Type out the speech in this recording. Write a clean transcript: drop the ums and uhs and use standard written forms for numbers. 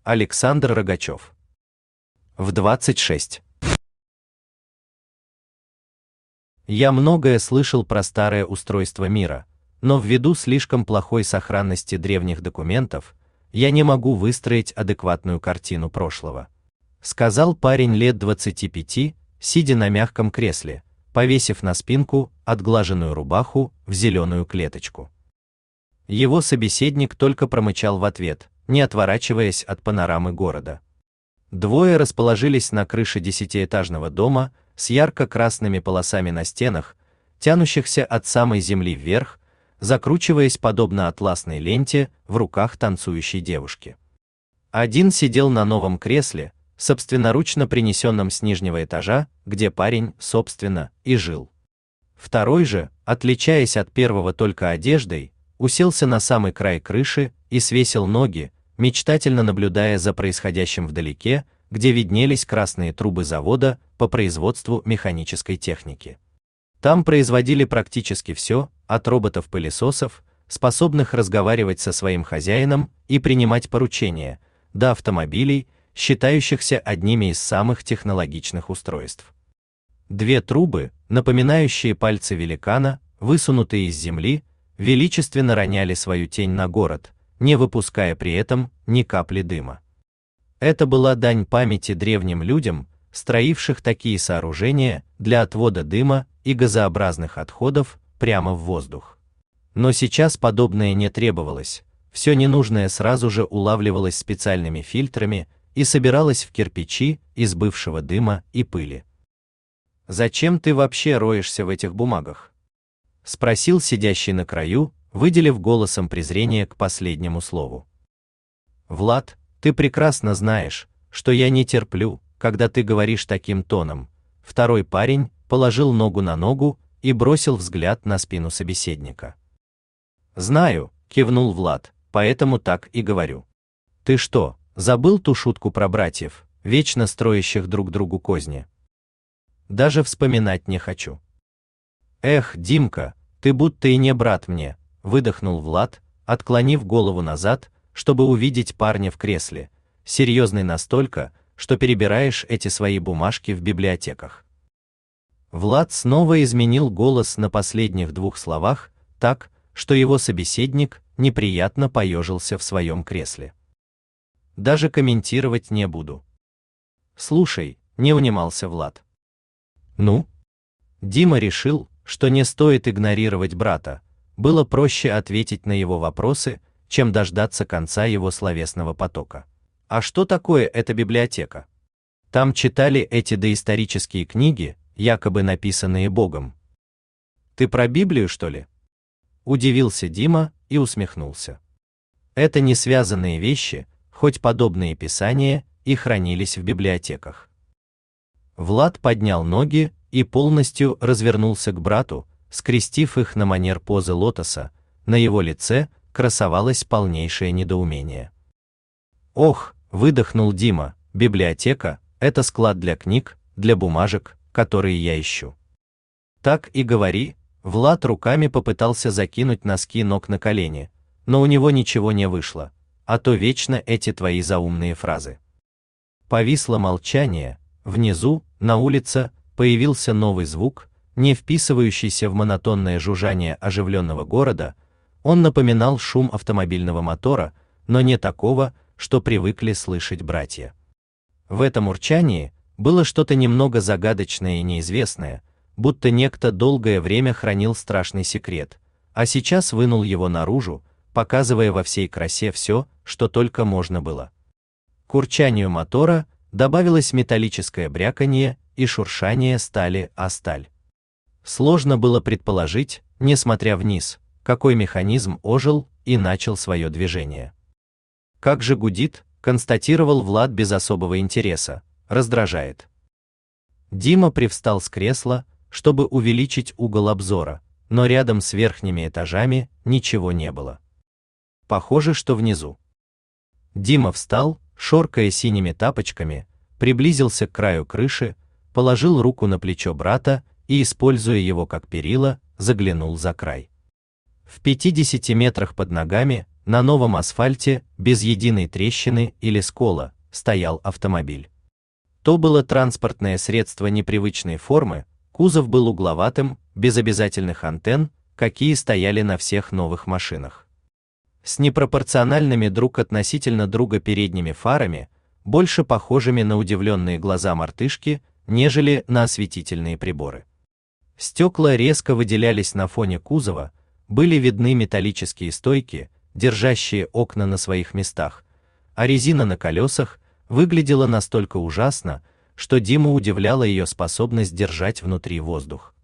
Александр Рогачев. В 26. Я многое слышал про старое устройство мира, но ввиду слишком плохой сохранности древних документов, я не могу выстроить адекватную картину прошлого, сказал парень лет 25, сидя на мягком кресле, повесив на спинку отглаженную рубаху в зеленую клеточку. Его собеседник только промычал в ответ, не отворачиваясь от панорамы города. Двое расположились на крыше 10-этажного дома с ярко-красными полосами на стенах, тянущихся от самой земли вверх, закручиваясь подобно атласной ленте в руках танцующей девушки. Один сидел на новом кресле, собственноручно принесенном с нижнего этажа, где парень, собственно, и жил. Второй же, отличаясь от первого только одеждой, уселся на самый край крыши и свесил ноги, мечтательно наблюдая за происходящим вдалеке, где виднелись красные трубы завода по производству механической техники. Там производили практически все, от роботов-пылесосов, способных разговаривать со своим хозяином и принимать поручения, до автомобилей, считающихся одними из самых технологичных устройств. Две трубы, напоминающие пальцы великана, высунутые из земли, величественно роняли свою тень на город, не выпуская при этом ни капли дыма. Это была дань памяти древним людям, строивших такие сооружения для отвода дыма и газообразных отходов прямо в воздух. Но сейчас подобное не требовалось, все ненужное сразу же улавливалось специальными фильтрами и собиралось в кирпичи из бывшего дыма и пыли. «Зачем ты вообще роешься в этих бумагах?» — спросил сидящий на краю, выделив голосом презрение к последнему слову. «Влад, ты прекрасно знаешь, что я не терплю, когда ты говоришь таким тоном». Второй парень положил ногу на ногу и бросил взгляд на спину собеседника. «Знаю», — кивнул Влад, — «поэтому так и говорю». «Ты что, забыл ту шутку про братьев, вечно строящих друг другу козни?» «Даже вспоминать не хочу». «Эх, Димка, ты будто и не брат мне», — выдохнул Влад, отклонив голову назад, чтобы увидеть парня в кресле, серьезный настолько, что перебираешь эти свои бумажки в библиотеках. Влад снова изменил голос на последних двух словах, так, что его собеседник неприятно поежился в своем кресле. «Даже комментировать не буду». «Слушай», — не унимался Влад. «Ну?» Дима решил, что не стоит игнорировать брата, было проще ответить на его вопросы, чем дождаться конца его словесного потока. «А что такое эта библиотека? Там читали эти доисторические книги, якобы написанные Богом. Ты про Библию, что ли?» Удивился Дима и усмехнулся. Это не связанные вещи, хоть подобные писания и хранились в библиотеках. Влад поднял ноги и полностью развернулся к брату, скрестив их на манер позы лотоса, на его лице красовалось полнейшее недоумение. «Ох», — выдохнул Дима, — «библиотека — это склад для книг, для бумажек, которые я ищу». «Так и говори», — Влад руками попытался закинуть носки ног на колени, но у него ничего не вышло, а то вечно эти твои заумные фразы. Повисло молчание, внизу, на улице, появился новый звук, не вписывающийся в монотонное жужжание оживленного города. Он напоминал шум автомобильного мотора, но не такого, что привыкли слышать братья. В этом урчании было что-то немного загадочное и неизвестное, будто некто долгое время хранил страшный секрет, а сейчас вынул его наружу, показывая во всей красе все, что только можно было. К урчанию мотора добавилось металлическое бряканье и шуршание стали о сталь. Сложно было предположить, несмотря вниз, какой механизм ожил и начал свое движение. «Как же гудит», — констатировал Влад без особого интереса, — «раздражает». Дима привстал с кресла, чтобы увеличить угол обзора, но рядом с верхними этажами ничего не было. Похоже, что внизу. Дима встал, шоркая синими тапочками, приблизился к краю крыши, положил руку на плечо брата и, используя его как перила, заглянул за край. В 50 метрах под ногами На новом асфальте, без единой трещины или скола, стоял автомобиль. То было транспортное средство непривычной формы, кузов был угловатым, без обязательных антенн, какие стояли на всех новых машинах. С непропорциональными друг относительно друга передними фарами, больше похожими на удивленные глаза мартышки, нежели на осветительные приборы. Стекла резко выделялись на фоне кузова, были видны металлические стойки, держащие окна на своих местах, а резина на колесах выглядела настолько ужасно, что Диму удивляла ее способность держать внутри воздух.